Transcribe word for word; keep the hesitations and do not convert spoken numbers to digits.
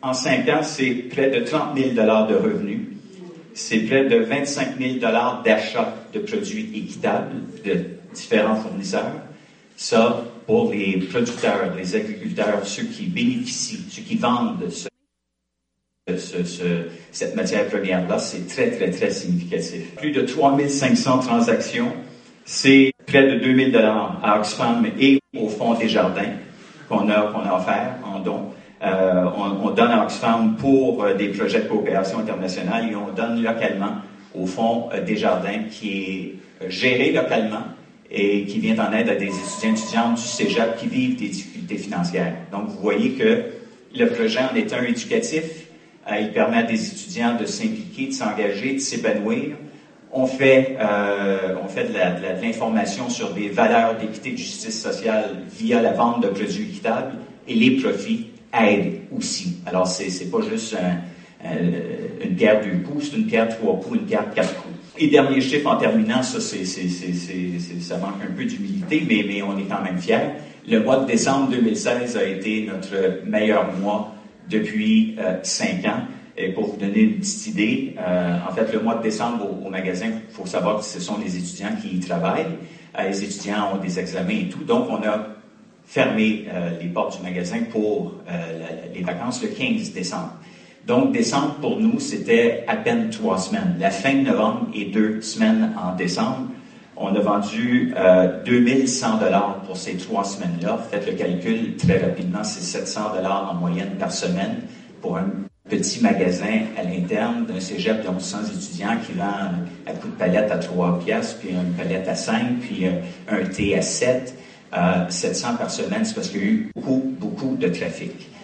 En cinq ans, c'est près de trente mille dollars de revenus. C'est près de vingt-cinq mille dollars d'achat de produits équitables de différents fournisseurs. Ça, pour les producteurs, les agriculteurs, ceux qui bénéficient, ceux qui vendent ce, ce, ce, cette matière première-là, c'est très, très, très significatif. Plus de trois mille cinq cents transactions, c'est près de deux mille dollars à Oxfam et au Fonds Desjardins qu'on a, qu'on a offert en don. Euh, on, on donne à Oxfam pour euh, des projets de coopération internationale et on donne localement au Fonds euh, Desjardins qui est euh, géré localement et qui vient en aide à des étudiants et étudiantes du cégep qui vivent des difficultés financières. Donc, vous voyez que le projet en est un éducatif. Euh, il permet à des étudiants de s'impliquer, de s'engager, de s'épanouir. On fait, euh, on fait de, la, de, la, de l'information sur des valeurs d'équité et de justice sociale via la vente de produits équitables et les profits aident aussi. Alors, c'est, c'est pas juste un, un, une pierre deux coups, c'est une pierre trois coups, une pierre quatre coups. Et dernier chiffre en terminant, ça, c'est, c'est, c'est, c'est, c'est, ça manque un peu d'humilité, mais, mais on est quand même fiers. Le mois de décembre deux mille seize a été notre meilleur mois depuis euh, cinq ans. Et pour vous donner une petite idée, euh, en fait, le mois de décembre au, au magasin, il faut savoir que ce sont les étudiants qui y travaillent. Euh, les étudiants ont des examens et tout. Donc, on a fermé euh, les portes du magasin pour euh, la, les vacances le quinze décembre. Donc, décembre, pour nous, c'était à peine trois semaines. La fin de novembre et deux semaines en décembre. On a vendu euh, deux mille cent dollars pour ces trois semaines-là. Faites le calcul très rapidement, c'est sept cents dollars en moyenne par semaine pour un petit magasin à l'interne d'un cégep de onze cents étudiants qui vend à coup de palette à trois piastres, puis une palette à cinq, puis un thé à sept. Euh, sept cents par semaine, c'est parce qu'il y a eu beaucoup, beaucoup de trafic.